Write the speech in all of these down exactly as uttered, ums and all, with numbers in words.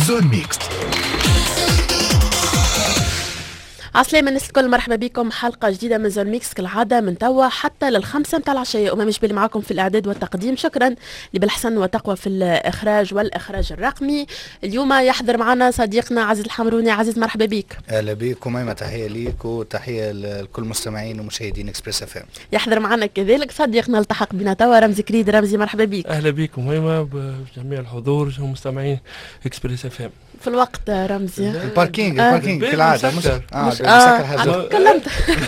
زون ميكس. عسلامة الناس الكل، مرحبا بكم حلقة جديدة من زون ميكس كالعادة من توا حتى للخمسة متاع العشية. أمام جبالي معاكم في الإعداد والتقديم، شكرا لبالحسن وتقوى في الإخراج والإخراج الرقمي. اليوم يحضر معنا صديقنا عزيز الحمروني. عزيز مرحبا بك. أهلا بكم، أيما تحية ليك وتحية لكل مستمعين ومشاهدين إكسبريس اف ام. يحضر معنا كذلك صديقنا التحق بنا توا رمزي كريد. رمزي مرحبا بك. أهلا بكم أيما بجميع الحضور ومستمعين إكسبريس اف ام. في الوقت رمزي الباركينج الباركينج آه. كالعادة مش اه, آه. تكلمت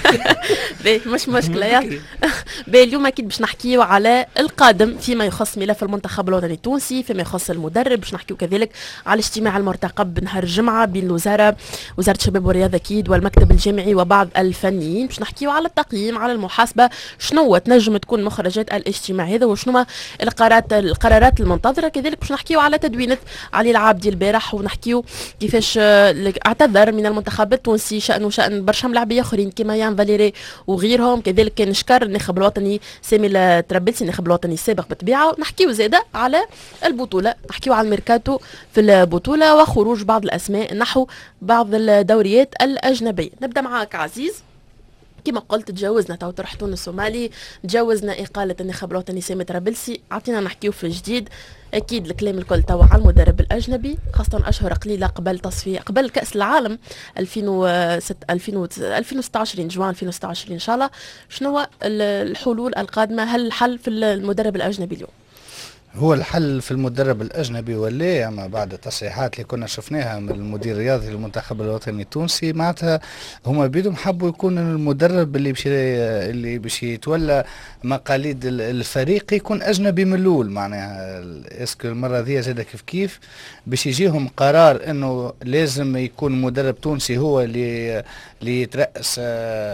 مش مشكلة. يلا اليوم أكيد باش نحكيو على القادم فيما يخص ملف المنتخب الوطني التونسي، فيما يخص المدرب. باش نحكيو كذلك على الاجتماع المرتقب بنهار الجمعة بين الوزارة وزارة الشباب والرياضة أكيد والمكتب الجامعي وبعض الفنيين. باش نحكيو على التقييم، على المحاسبة، شنو تنجم تكون مخرجات الاجتماع هذا وشنو القرارات القرارات المنتظرة. كذلك باش نحكيو على تدوينة علي العابدي البارح، ونحكيو كيفاش اعتذر من المنتخب التونسي شأنه شأن برشا ملاعبية اخرين كما يان فاليري وغيرهم. كذلك كان نشكر الناخب الوطني سامي التربلسي الناخب الوطني السابق بالطبيعه. نحكيو زاده على البطوله، نحكيو على الميركاتو في البطوله وخروج بعض الاسماء نحو بعض الدوريات الاجنبيه. نبدا معاك عزيز. كما قلت تجاوزنا تو طرح تونس ومالي، تجاوزنا إقالة الناخب الوطني سامي ترابلسي، عطينا نحكيو في الجديد. أكيد الكلام الكل توا على المدرب الأجنبي، خاصة أشهر قليلة قبل تصفية قبل كأس العالم ألفين وستة ألفين وستة عشر جوان ألفين وستة عشر إن شاء الله. شنو الحلول القادمة؟ هل الحل في المدرب الأجنبي اليوم؟ هو الحل في المدرب الأجنبي ولا أما بعد التصريحات اللي كنا شفناها من المدير الرياضي للمنتخب الوطني التونسي، معناتها هما بيدهم حبوا يكون المدرب اللي باش اللي باش يتولى مقاليد الفريق يكون أجنبي من الأول. معناها اسكو المرة ذي زاد كيف كيف باش يجيهم قرار إنه لازم يكون مدرب تونسي هو اللي اللي يترأس آه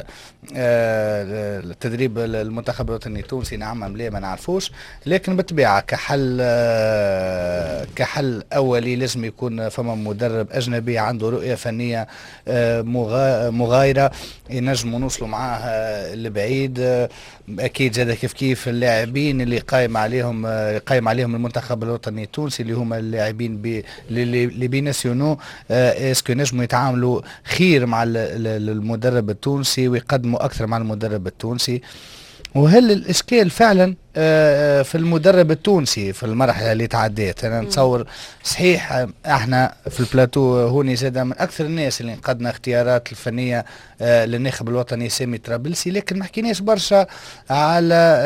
آه التدريب المنتخب الوطني التونسي. نعم أم لا ما نعرفوش، لكن بالطبيعة كحل آه كحل أولي لازم يكون فما مدرب أجنبي عنده رؤية فنية آه مغايرة ينجموا نوصلوا معاه لبعيد. آه أكيد زاد كيف كيف اللاعبين اللي قايم عليهم آه قايم عليهم المنتخب الوطني التونسي اللي هما اللاعبين بي اللي بيناسيونو آه اسكو نجموا يتعاملوا خير مع المدرب التونسي ويقدموا أكثر مع المدرب التونسي. وهل الإشكال فعلا في المدرب التونسي في المرحلة اللي تعديت؟ أنا نتصور صحيح احنا في البلاتو هوني زاد من أكثر الناس اللي نقدنا اختيارات الفنية للناخب الوطني سامي ترابلسي، لكن ما حكيناش برشا على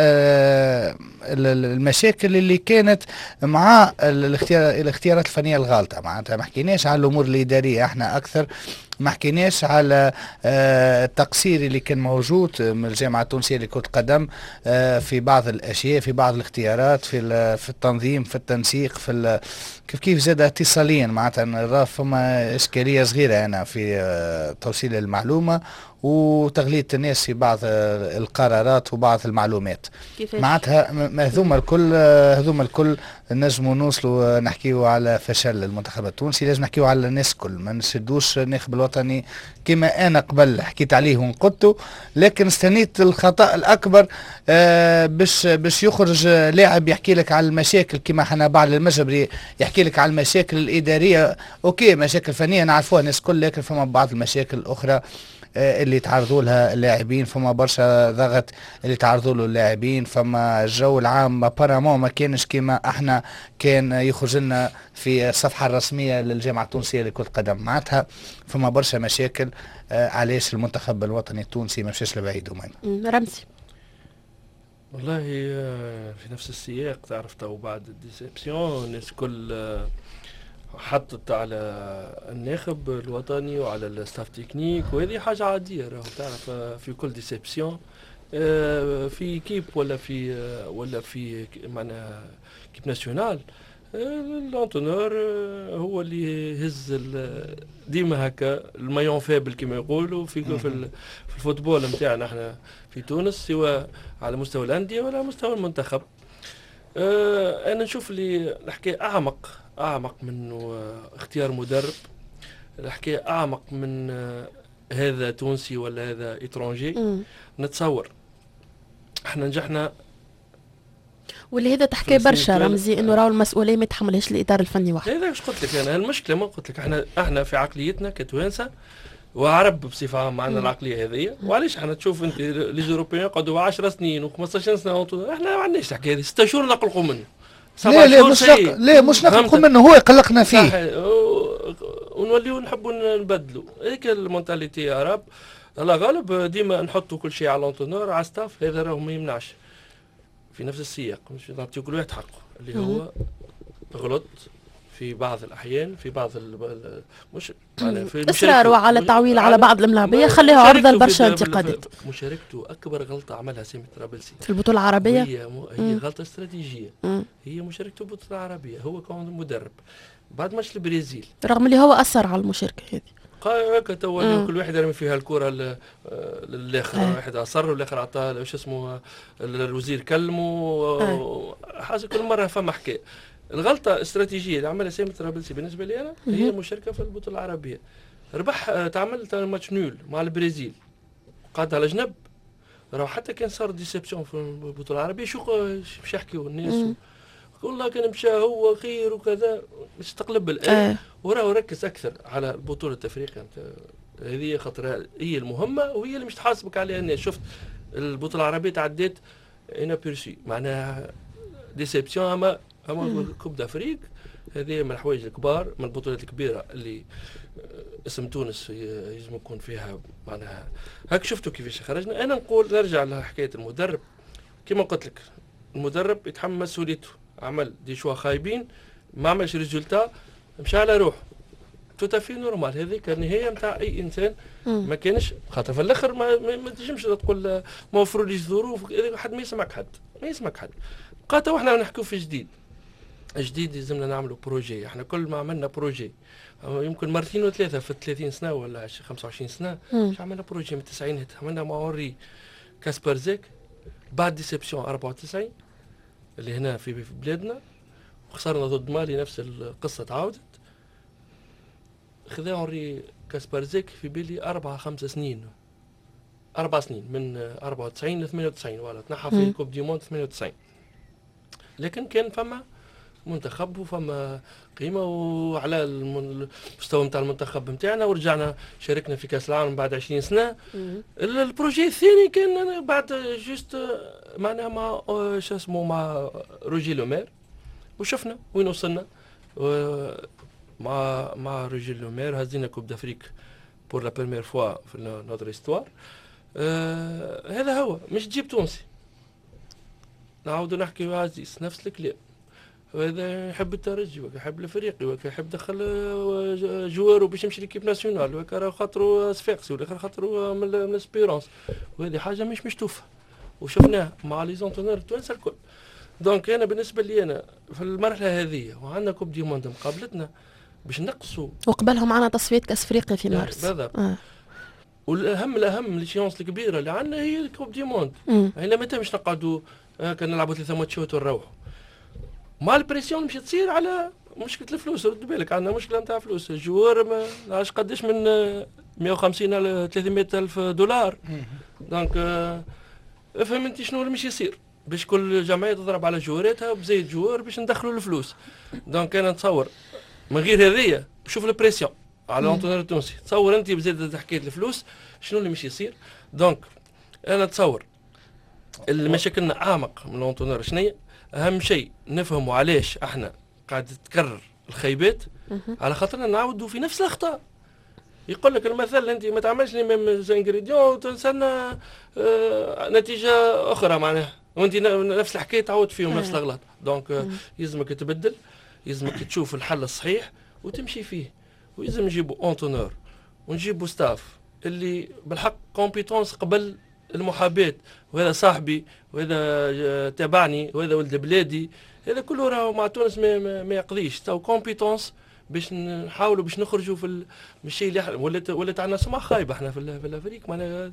المشاكل اللي كانت مع الاختيار الاختيارات الفنية الغالطة. معناتها ما حكيناش على الأمور الإدارية احنا أكثر، ما حكيناش على التقصير اللي كان موجود من الجامعة التونسية لكرة القدم في بعض الأشياء، في بعض الاختيارات، في في التنظيم، في التنسيق، في كيف كيف زاد اتصاليا. معناتها نرى فما إشكالية صغيرة أنا في توصيل المعلومة وتغليط الناس في بعض القرارات وبعض المعلومات. معناتها هذوما الكل هذوما الكل نجموا نوصلوا نحكيوا على فشل المنتخب التونسي. لازم نحكيوا على الناس الكل، ما نسدوش الناخب الوطني كما انا قبل حكيت عليه ونقدته، لكن استنيت الخطأ الأكبر آه باش باش يخرج لاعب يحكي لك على المشاكل كما حنا بعد المجبري يحكي لك على المشاكل الإدارية. اوكي مشاكل فنية نعرفوها الناس الكل، لكن فما بعض المشاكل الأخرى اللي تعرضوا لها اللاعبين، فما برشا ضغط اللي تعرضوا له اللاعبين، فما الجو العام بارامون ما كانش كما احنا كان يخرج لنا في الصفحه الرسميه للجامعه التونسيه لكرة القدم. معناتها فما برشا مشاكل آه علاش المنتخب الوطني التونسي ما مشاش لبعيد. ومين رمزي والله في نفس السياق، تعرف تو بعد الديسيبسيون الناس كل حطت على الناخب الوطني وعلى الستاف تكنيك، وهذه حاجة عادية. راهو تعرف في كل ديسيبسيون في كيب ولا في ولا في معناها كيب ناسيونال الانتونور هو اللي يهز ديما هكا المايون فابل كما يقولوا في في الفوتبول نتاعنا احنا في تونس، سواء على مستوى الأندية ولا مستوى المنتخب. انا نشوف اللي الحكاية اعمق أعمق من اختيار مدرب. الحكاية أعمق من هذا تونسي ولا هذا إترانجي. نتصور احنا نجحنا واللي هذا تحكي برشا رمزي انه راهو المسؤوليه ما يتحملهاش الاطار الفني وحده. هذا واش قلت لك انا المشكله، ما قلت لك احنا احنا في عقليتنا كتوانسه وعرب بصفه عامه عندنا العقليه هذه. وعلاش احنا تشوف انت لي زوروبيان قعدوا عشر سنين و15 سنه احنا ما عندناش الحكايه هذه. ستة شهور نقلقوا منه. لا لا مش نق... لا مش نقلقوا منه، هو يقلقنا فيه. ونوليو نحبوا نبدلوا هيك المونتاليتي يا رب. الله غالب ديما نحطوا كل شيء على لونتونور على ستاف، هذا راهو ما يمنعش في نفس السياق. مش نعطيو كل واحد حقه اللي هو غلط في بعض الاحيان في بعض ال مش في اصراره على التعويل على بعض الملاعبيه خليها عرضه لبرشا انتقادات. مشاركته اكبر غلطه عملها سامي طرابلسي في البطوله العربيه هي م... هي غلطه استراتيجيه. مم. هي مشاركته في البطوله العربيه، هو كان مدرب بعد ماتش البرازيل رغم اللي هو اثر على المشاركه هذه. قال هكا تو كل واحد يرمي فيها الكره للاخر، واحد اصر والاخر عطاه واش اسمه الوزير كلمه حاجه. كل مره فما حكايه. الغلطه استراتيجيه اللي عملها سامي طرابلسي بالنسبه لي انا هي المشاركه في البطوله العربيه. ربح تعمل ماتش نول مع البرازيل قعد على جنب. راهو حتى كان صار ديسيبسيون في البطوله العربيه شو باش يحكيوا الناس والله كان مشى هو خير وكذا باش تقلب الان. وراه ركز اكثر على بطوله افريقيا. هذه خاطر هي المهمه وهي اللي مش تحاسبك عليها الناس. شفت البطوله العربيه تعديت انا بيرسي معناها ديسيبسيون. اما اما كوب دافريك هذه من الحوايج الكبار، من البطولات الكبيره اللي اسم تونس يلزم يكون فيها معناها هاك. شفتوا كيفاش خرجنا. انا نقول نرجع لحكايه المدرب كما قلت لك. المدرب يتحمل مسؤوليته، عمل دي شوا خايبين ما عملش ريزولتا مشى على روحه. توتافي نورمال. هذيك النهايه نتاع اي انسان. ما كانش خاطر في الاخر ما, ما, ما تنجمش تقول ما وفروليش ظروف حد ما يسمعك حد ما يسمعك حد. قاتا واحنا نحكيو في جديد جديد لازمنا نعملوا بروجي. احنا كل ما عملنا بروجي يمكن مرتين وثلاثه في ثلاثين سنه ولا خمسة وعشرين سنه مش عملنا بروجي من التسعينات. عملنا مع اوري كاسبر زيك بعد ديسيبسيون أربعة وتسعين اللي هنا في بلادنا وخسرنا ضد مالي نفس القصه تعاودت. خذا اوري كاسبر زيك في بالي اربع خمس سنين اربع سنين من أربعة وتسعين ل ثمانية وتسعين ولا تنحى في كوب دي موند ثمانية وتسعين. لكن كان فما منتخب وفما قيمه وعلى المستوى نتاع المنتخب نتاعنا ورجعنا شاركنا في كاس العالم بعد عشرين سنه. البروجي الثاني كان بعد جوست معناها مع شو اسمه مع روجي لومير وشفنا وين وصلنا مع مع روجي لومير. هزينا كوب دافريك بور لا بيرمير فوا في نوتر استوار. آه هذا هو مش تجيب تونسي نعاودوا نحكي عزيز نفس الكلام. وهذا يحب الترجي وكا يحب الافريقي وكا يحب دخل جوار باش يمشي ليكيب ناسيونال وكا راه خاطرو صفاقسي ولا خاطرو من الاسبيرونس. وهذه حاجه مش مشتوفه وشفناها مع لي زونتونور التوانسه الكل. دونك انا بالنسبه لي انا في المرحله هذه وعندنا كوب دي موند مقابلتنا باش نقصوا وقبلها معنا تصفيات كاس افريقيا في مارس. بالضبط. آه. والاهم الاهم ليشيونس الكبيره اللي عندنا هي الكوب دي موند. يعني متى مش نقعدوا آه كان نلعبوا ثلاثه ماتشات ونروحوا مع البريسيون مش تصير على مشكله الفلوس. رد بالك عندنا مشكله نتاع فلوس. الجوار ما نعرفش قداش من مئة وخمسين الى ثلاثمئة الف دولار. دونك آه افهم انت شنو اللي مش يصير باش كل جمعيه تضرب على جواراتها بزيد جوار باش ندخلوا الفلوس. دونك انا نتصور من غير هذيا شوف البريسيون على الانتونر التونسي. تصور انت بزيد حكايه الفلوس شنو اللي مش يصير. دونك انا نتصور المشاكلنا اعمق من الانتونر. شنية اهم شيء نفهموا علاش احنا قاعد تتكرر الخيبات على خاطرنا نعاودوا في نفس الاخطاء. يقول لك المثل انت ما تعملش لي ميم زانغريديون وتنسى اه نتيجه اخرى معناها وانت نفس الحكايه تعود فيهم نفس الاغلاط. دونك يلزمك تبدل يلزمك تشوف الحل الصحيح وتمشي فيه. ويلزم نجيبوا انتونور ونجيبوا ستاف اللي بالحق كومبيتونس قبل المحاباه. وهذا صاحبي وهذا تابعني وهذا ولد بلادي. هذا كله راهو مع تونس ما, ما, ما يقضيش. تو كومبيتونس باش نحاولوا باش نخرجوا في الشيء اللي ولات ولات عندنا سمعه خايبه احنا في, في الافريق معناها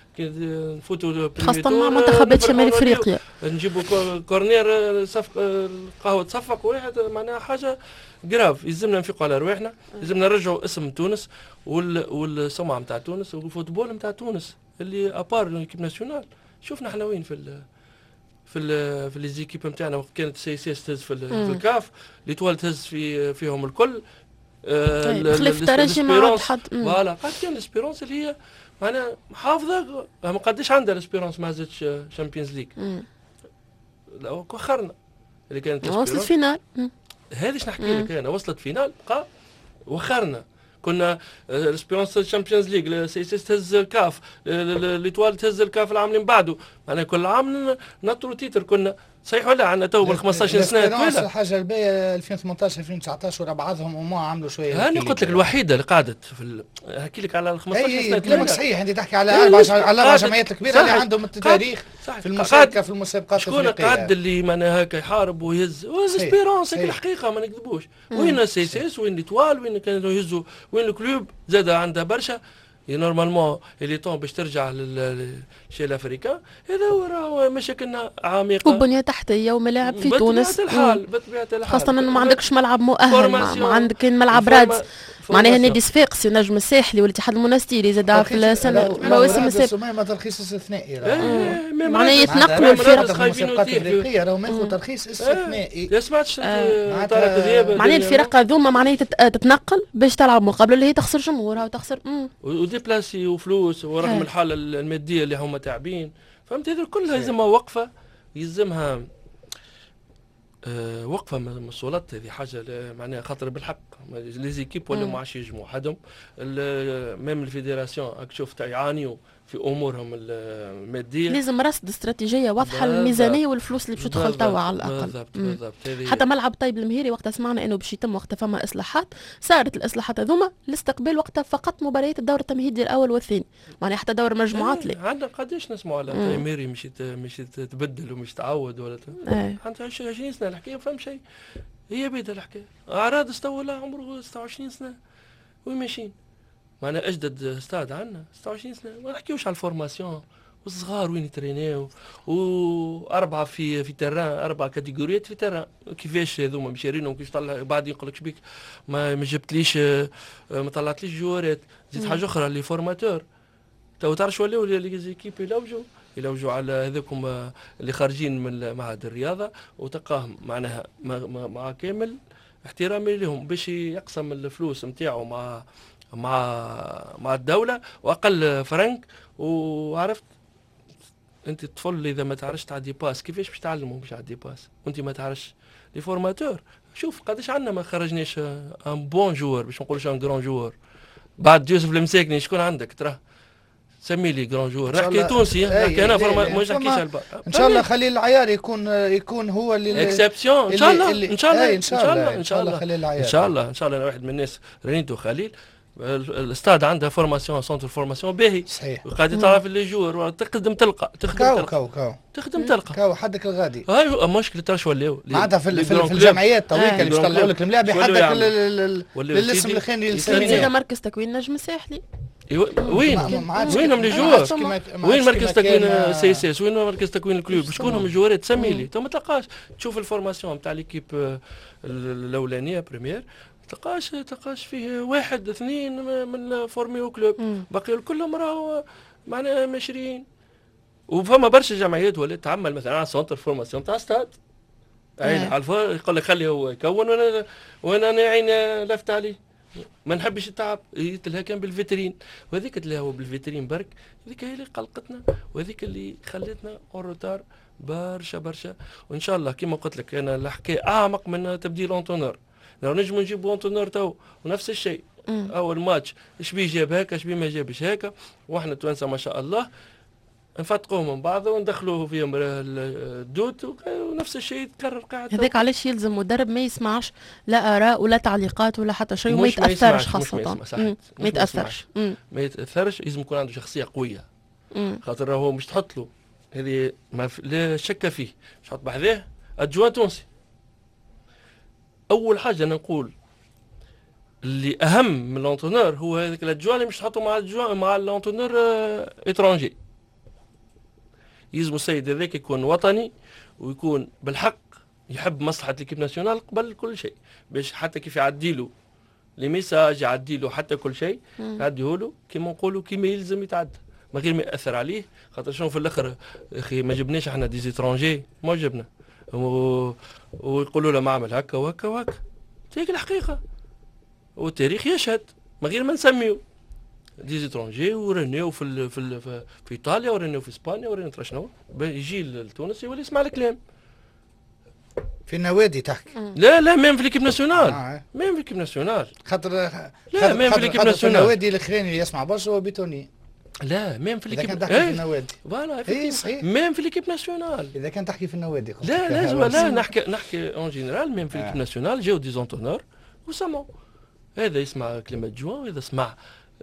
نفوتوا خاصه مع منتخبات شمال افريقيا نجيبوا كورنير صفق القهوه تصفق واحد معناها حاجه جراف. يلزمنا نفيقوا على رواحنا. يلزمنا نرجعوا اسم تونس وال والسمعه نتاع تونس والفوتبول نتاع تونس اللي ابار ليكيب ناسيونال. شوفنا احنا وين في في ال في ليزيكيب نتاعنا وقت كانت سي سي اس تهز في, في الكاف ليتوال تهز في فيهم الكل. خلف ترجي مع حد فوالا قد كان الاسبيرونس اللي هي معناها محافظه ما قديش عندها الاسبيرونس ما هزتش شامبيونز ليج. لو وخرنا اللي كانت وصلت فينال هذه اش نحكي لك انا وصلت فينال بقى وخرنا كنا الاسبيرونس الشامبيونز ليج سي سي تهز الكاف ليتوال تهز الكاف العام اللي من بعده معناها كل عام نطروا تيتر كنا صحيح ولا عندنا تو بال خمسطاش سنه طويله الحاجه الباهيه ألفين وثمنطاش ألفين وتسعطاش ورا بعضهم وما عملوا شويه. انا قلت لك الوحيده اللي قعدت في ال... احكي لك على ال خمسطاش سنه كلامك صحيح. انت تحكي على اربع على اربع جمعيات الكبيره اللي عندهم التاريخ في المشاركه في المسابقات الافريقيه. شكون قعد اللي معناها هكا يحارب ويهز وسبيرونس الحقيقه ما نكذبوش. وين سي سي اس وين ليتوال وين كانوا يهزوا وين الكلوب زاد عندها برشا نورمالمون اللي طون باش ترجع للشيء الافريكان. هذا هو راهو مشاكلنا عميقه وبنيه تحتيه وملاعب في تونس بطبيعه الحال بطبيعه الحال خاصه انه ما عندكش ملعب مؤهل ما عندك كاين ملعب رادس معناها النادي صفاقسي النجم الساحلي والاتحاد المنستيري زاد في السنه مواسم السابقه ما ترخيص استثنائي معناها يتنقلوا الفرق في المسابقات الافريقيه راهو ماخذ ترخيص استثنائي. ما سمعتش طارق ذياب معناها الفرق هذوما معناها تتنقل باش تلعب مقابله اللي هي تخسر جمهورها وتخسر وديبلاسي وفلوس ورغم الحاله الماديه اللي هما تاعبين فهمت. هذا كلها يلزمها وقفه يلزمها أه وقفه من السلطات. هذه حاجه معناها خاطر بالحق لي زيكيب ولا ما عادش يجمعوا حدهم ميم الفيدراسيون راك تشوف يعانيوا في امورهم الماديه. لازم رصد استراتيجيه واضحه للميزانيه والفلوس اللي باش تدخل توا على الاقل. بالضبط بالضبط. حتى ملعب طيب المهيري وقتها سمعنا انه باش يتم وقتها فما اصلاحات صارت الاصلاحات هذوما الاستقبال وقتها فقط مباريات الدور التمهيدي الاول والثاني معناها حتى دور مجموعات لي عندنا قداش نسمعوا على المهيري مش مش تبدل ومش تعود ولا عندها عشرين سنه الحكايه فهم شيء هي بيدها الحكايه. اعراض استوى عمره ستة وعشرين سنه وين ماشيين معنا اجدد استاد عندنا ستة وعشرين سنه ما نحكيوش على الفورماسيون والصغار وين يترينيو واربعه في في تيران اربعه كاتيجوريات في تيران كيفاش هذوما مشارينهم كيفاش طلع بعد يقول لك شبيك ما ما جبتليش ما طلعتليش جوارات زيد حاجه اخرى اللي فورماتور تو تعرف ولاو لي زيكيب يلوجوا يلوجوا على هذوكم اللي خارجين من معهد الرياضه وتلقاهم معناها مع, مع كامل احترامي لهم باش يقسم الفلوس نتاعو مع مع مع الدوله واقل فرنك. وعرفت انت الطفل اذا ما تعرفش تعدي باس كيفاش باش تعلمه باش يعدي باس وانت ما تعرفش لي فورماتور. شوف قداش عندنا ما خرجناش ان بون جوور باش ما نقولش ان جران جوور بعد يوسف المساكني شكون عندك ترى سمي لي جران جوور نحكي تونسي نحكي انا فورما مش نحكيش على ان شاء الله خليل العيار يكون يكون هو اللي اكسبسيون ان شاء الله ان شاء الله ان شاء الله ان شاء الله خليل العيار ان شاء الله ان شاء الله انا واحد من الناس رينيتو خليل الاستاد عندها فورماسيون سونتر فورماسيون باهي صحيح قاعد تعرف اللي جور تقدم تلقى تخدم كاو تلقى كاو كاو تخدم تلقى كاو حدك الغادي هاي مشكله ترى شو ولاو معناتها في, في, في الجمعيات تويكا اللي باش يطلعوا لك الملاعب حدك للاسم الخاني السمينه مركز تكوين نجم الساحلي وين وينهم لي جوار وين مركز تكوين سي اس اس وين مركز تكوين الكلوب شكونهم الجوارات تسمي لي تو ما تلقاش تشوف الفورماسيون نتاع ليكيب الاولانيه بريمير تلقاش تلقاش فيه واحد اثنين من فورميو كلوب باقي كلهم راهو معناها ماشرين. وفما برشا جمعيات ولات تعمل مثلا على سونتر فورماسيون تاع ستاد عين على الفار يقول لك خليه هو يكون وانا وانا عين لفت عليه ما نحبش التعب يتلها كان بالفيترين وهذيك اللي هو بالفيترين برك هذيك هي اللي قلقتنا وهذيك اللي خلتنا اورتار برشا برشا. وان شاء الله كما قلت لك انا الحكايه اعمق من تبديل اونتونور لو نجموا نجيبوا اونتونور تو ونفس الشيء مم. اول ماتش ايش بيه جاب هكا ايش بيه ما جابش هكا واحنا توانسه ما شاء الله نفتقوهم من بعض وندخلوه فيهم الدوت ونفس الشيء يتكرر قاعد. هذاك علاش يلزم مدرب ما يسمعش لا اراء ولا تعليقات ولا حتى شيء وما يتاثرش خاصه ما, ما يتاثرش ما يتاثرش لازم يكون عنده شخصيه قويه خاطر هو مش تحط له هذه ما لا شك فيه مش تحط بحذاه ادجوان تونسي. اول حاجه انا نقول اللي اهم من الانتونور هو هذاك الادجوان اللي مش تحطه مع الادجوان مع الانتونور اه اترونجي. يلزم السيد هذاك يكون وطني ويكون بالحق يحب مصلحه ليكيب ناسيونال قبل كل شيء باش حتى كيف يعديله لي ميساج يعديله حتى كل شيء يعديه له كيما نقولوا كيما يلزم يتعدى من غير ما ياثر عليه. خاطر شنو في الاخر اخي ما جبناش احنا دي زيترونجي ما جبنا و... ويقولوا له ما عمل هكا وهكا وهكا. هيك الحقيقه والتاريخ يشهد من غير ما نسميو دي زيترونجي ورنيو في ال... في ال... في, في ايطاليا ورنيو في اسبانيا ورنيو شنو يجي لتونس يولي يسمع الكلام في النوادي تحكي. لا لا ميم في ليكيب ناسيونال آه. ميم في ليكيب ناسيونال خاطر لا ميم في ليكيب ناسيونال النوادي الاخرين اللي يسمع برشا هو بيتوني. لا ميم في اذا ليكيب كان تحكي في النوادي فوالا اي صحيح ميم في ليكيب ناسيونال اذا كان تحكي في النوادي لا لازم لا نحكي نحكي اون جينيرال ميم في ليكيب ناسيونال جاو دي زونتونور وسمعوا هذا يسمع كلمة جوان وهذا يسمع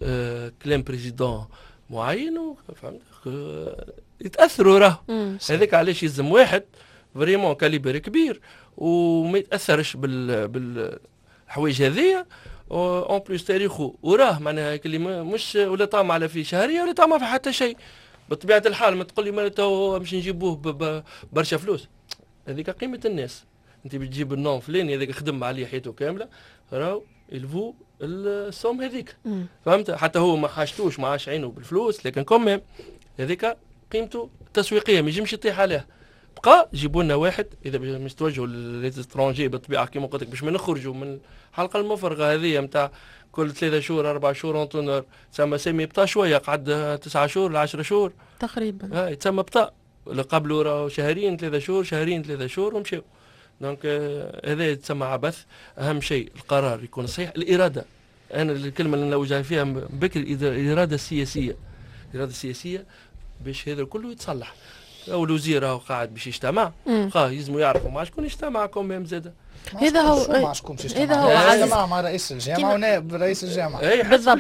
آه كلام بريزيدون معين فهمت آه يتاثروا راه هذاك علاش يلزم واحد فريمون كاليبر كبير وما يتاثرش بال بالحوايج هذيا اون بليس تاريخه وراه معناها اللي مش ولا طامع على في شهريه ولا طامع في حتى شيء بطبيعه الحال. ما تقول لي ما تو باش نجيبوه برشا فلوس هذيك قيمه الناس. انت بتجيب النوم فلاني هذاك خدم عليه حياته كامله راهو يلفو السوم هذيك فهمت. حتى هو ما حاجتوش ما عاش عينه بالفلوس لكن كوميم هذيك قيمته تسويقيه ما يجمش يطيح عليها. بقى جيبوا لنا واحد اذا باش توجهوا للسترونجي بالطبيعه كيما قلت لك باش ما نخرجوا من الحلقه المفرغه هذه نتاع كل ثلاثة شهور أربع شهور اونتونر تسمى سامي بطا شويه قعد تسعة شهور لعشرة شهور تقريبا اه يتسمى بطا اللي قبله راهو شهرين ثلاثة شهور شهرين ثلاثة شهور ومشاو. دونك آه هذا يتسمى عبث. اهم شيء القرار يكون صحيح. الاراده انا الكلمه اللي نوجه فيها بكري الاراده السياسيه الاراده السياسيه باش هذا كله يتصلح. او الوزير راهو قاعد باش يجتمع قا يلزموا يعرفوا مع شكون يجتمع كوميم زاده. هذا هو مع شكون باش هذا هو يجتمع مع رئيس الجامعه ونائب رئيس الجامعه اي بالضبط.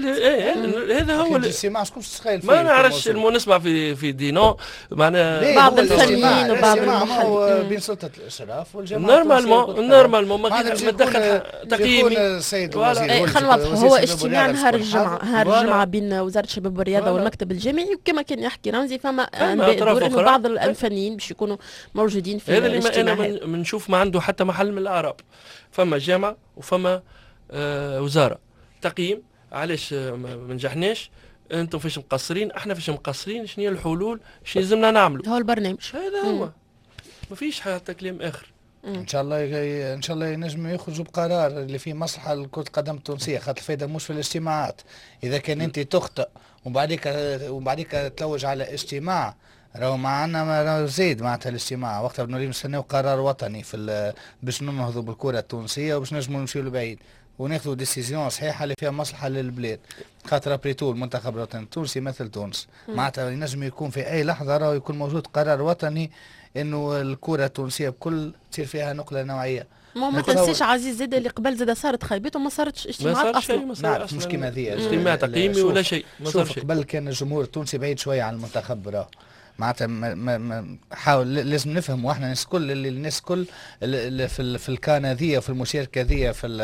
هذا هو الاجتماع شكون تتخيل ما نعرفش المنسمع في في دينون معناها بعض الفنيين وبعض المحللين بين سلطه الاشراف والجامعه. نورمالمون نورمالمون ما تدخل تقييمي السيد الوزير. خلينا نوضحوا هو اجتماع نهار الجمعه نهار الجمعه بين وزاره الشباب والرياضه والمكتب الجامعي وكما كان يحكي رمزي فما انه بعض الفنيين باش يكونوا موجودين في هذا اللي انا بنشوف ما عنده حتى محل من الاعراب. فما جامعه وفما آه وزاره تقييم علاش ما نجحناش انتم فاش مقصرين احنا فاش مقصرين شنو هي الحلول شنو لازمنا نعملوا. هو البرنامج هذا هو ما فيش حتى كلام اخر. ان شاء الله ان شاء الله ينجموا يخرجوا بقرار اللي فيه مصلحه لكره القدم التونسيه. خاطر الفائده مش في الاجتماعات. اذا كان انت تخطئ وبعديك وبعديك تلوج على اجتماع راهو معنا زيد معناتها الاجتماع وقتها بنولي نستناو قرار وطني في باش ننهضوا بالكره التونسيه وباش نجموا نمشيو لبعيد وناخذوا ديسيزيون صحيحه اللي فيها مصلحه للبلاد. خاطر بريتو المنتخب الوطني التونسي مثل تونس معناتها ينجم يكون في اي لحظه راهو يكون موجود قرار وطني انه الكره التونسيه بكل تصير فيها نقله نوعيه. ما ما تنسيش عزيز زاد اللي قبل زاد صارت خيبات وما صارتش اجتماعات اصلا. ما صارش مش كيما هذيا اجتماع تقييمي ولا شيء ما صار شيء. قبل كان الجمهور التونسي بعيد شويه عن المنتخب راهو معناتها حاول لازم نفهم واحنا الناس كل اللي الناس كل اللي في في الكان هذيا وفي المشاركه هذيا في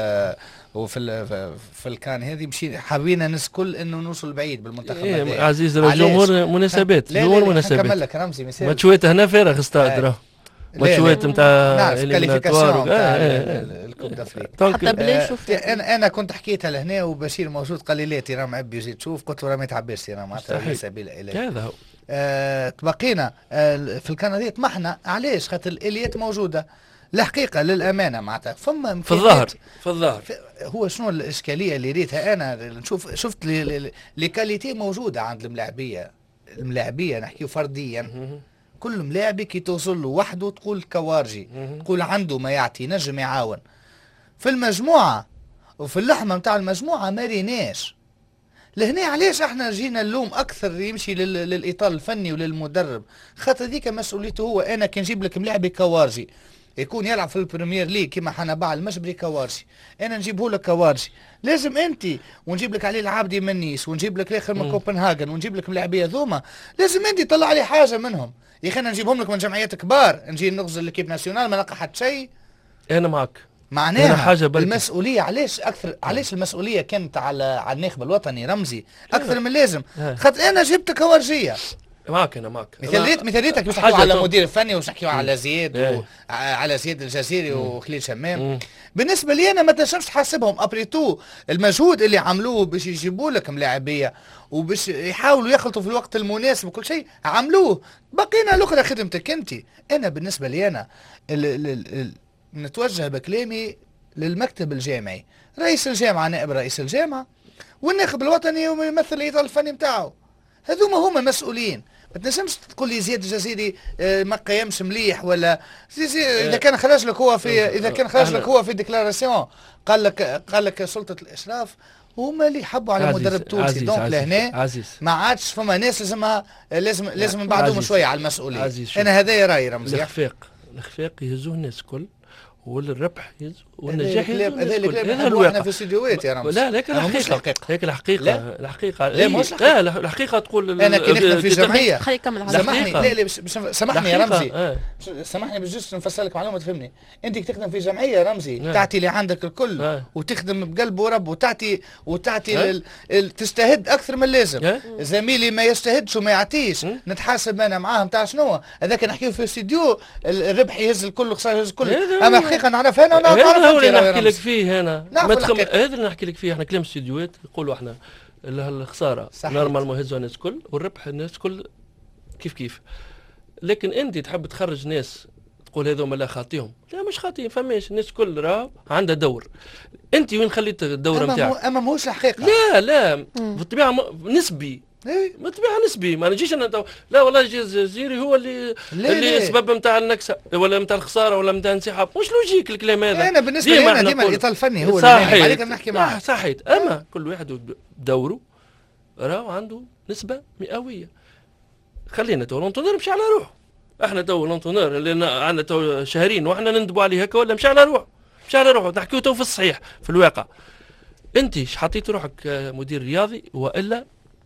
وفي في الكان هذه مشي حابين الناس كل انه نوصل بعيد بالمنتخب. إيه عزيز الجمهور مناسبات الجمهور مناسبات نكمل لك رمزي مثال ماتشوات هنا فارغ استاد راه ماتشوات نتاع نعرف الكاليفيكاسيون تاع الكوب دافريك حتى بلاش. انا انا كنت حكيتها لهنا وبشير موجود قال لي لا تي راه معبي يزيد تشوف قلت له راه ما يتعباش راه معناتها سبيل اليه. هذا هو آه تبقينا آه في الكنديات طمحنا علاش خاطر الاليات موجوده الحقيقه للامانه معناتها فما في الظاهر في الظاهر هو شنو الاشكاليه اللي ريتها انا نشوف شفت لي كاليتي موجوده عند الملاعبيه الملاعبيه نحكيو فرديا كل ملاعبي كي توصل له وحده تقول كوارجي تقول عنده ما يعطي نجم يعاون في المجموعه وفي اللحمه نتاع المجموعه ما ريناش لهنا. علاش احنا جينا اللوم اكثر يمشي للاطار الفني وللمدرب خاطر ذيك مسؤوليته هو. انا كي نجيب لك ملاعبي كوارجي يكون يلعب في البريمير ليج كيما حنباع المجبري كوارجي انا نجيبه لك كوارجي لازم انت ونجيب لك عليه العابدي من نيس ونجيب لك الاخر من كوبنهاجن ونجيب لك ملاعبيه ذوما لازم انت تطلع لي حاجه منهم. يا اخي انا نجيبهم لك من جمعيات كبار نجي نغزل ليكيب ناسيونال ما نلقى حتى شيء. انا معك معناها حاجة المسؤوليه علاش اكثر علاش المسؤوليه كانت على على الناخب الوطني رمزي اكثر من اللازم خاطر انا جبت كوارجيه معك انا معك مثاليت مثاليتك باش نحكيو على المدير الفني وباش نحكيو على زياد وعلى زياد الجزيري وخليل شمام. بالنسبه لي انا ما تنجمش تحاسبهم ابري تو المجهود اللي عملوه باش يجيبوا لك ملاعبيه وباش يحاولوا يخلطوا في الوقت المناسب وكل شيء عملوه. بقينا الاخرى خدمتك انت. انا بالنسبه لي انا ال ال ال ال نتوجه بكلامي للمكتب الجامعي، رئيس الجامعه نائب رئيس الجامعه والناخب الوطني ويمثل الاطار الفني نتاعو، هذوما هما مسؤولين. ما تنجمش تقول لي زياد الجزيري ما قيمش مليح ولا اذا كان خرج لك هو في اذا كان خرج لك هو في ديكلاراسيون قال لك قال لك سلطه الاشراف هما اللي يحبوا على مدرب تونسي. دونك لهنا ما عادش فما ناس لازمها لازم لازم نبعدوهم شويه على المسؤوليه. انا هذا رايي رمزي. الاخفاق الاخفاق يهزوه الناس الكل والربح والنجاح هذا الكلام هذا احنا في استديوهات يا رمز. لا لكن الحقيقه هيك الحقيقه لا. الحقيقه لا مش الحقيقه. لا الحقيقه تقول انا كي نخدم في جمعيه خلي يكمل. سامحني لا لا سامحني يا رمزي آه. سامحني باش جست نفسر لك معلومه تفهمني. انت كي تخدم في جمعيه يا رمزي آه. تعطي اللي عندك الكل آه. وتخدم بقلب ورب وتعطي وتعطي آه. ال... ال... تستهد اكثر من اللازم آه. زميلي ما يستهدش وما يعطيش آه. نتحاسب انا معاه نتاع شنو هذاك نحكيو في الاستديو الربح يهز الكل والخساره يهز الكل. اما الحقيقه نعرف انا ونعرف نحكي لك فيه هنا هذا اللي نحكي لك فيه. احنا كلام استديوهات يقولوا احنا الخساره نورمالمون يهزوا الناس الكل والربح الناس الكل كيف كيف. لكن انت تحب تخرج ناس تقول هذوما لا خاطيهم، لا مش خاطيين فماش الناس الكل راهو عندها دور. انت وين خليت الدوره نتاعك؟ اما ماهوش الحقيقه. لا لا بالطبيعه نسبي بالطبيعه نسبي. ما نجيش انا لا والله الجزيري هو اللي ليه اللي ليه؟ سبب نتاع النكسه ولا نتاع الخساره ولا نتاع الانسحاب. مش لوجيك الكلام هذا. انا بالنسبه لي انا ديما الاطار الفني هو اللي عليك نحكي معاه. صحيت اما كل واحد بدوره راهو عنده نسبه مئويه. خلينا تو لونتونير مشي على روحه. احنا تو لونتونير اللي عندنا تو شهرين واحنا نندبوا عليه هكا ولا مشي على روحه مشي على روحه. نحكيو تو في الصحيح في الواقع. انت حطيت روحك مدير رياضي والا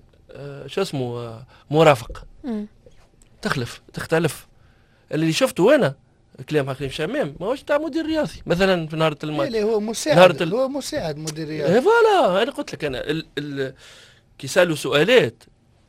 آه شو اسمه آه مرافق مم. تخلف تختلف. اللي شفته انا كلام حكيم شمام ما هوش تاع مدير رياضي مثلا في نهار الماتش. لا هو مساعد ال... هو مساعد مدير رياضي. ايه فوالا انا قلت لك انا ال... ال... كي سالوا سؤالات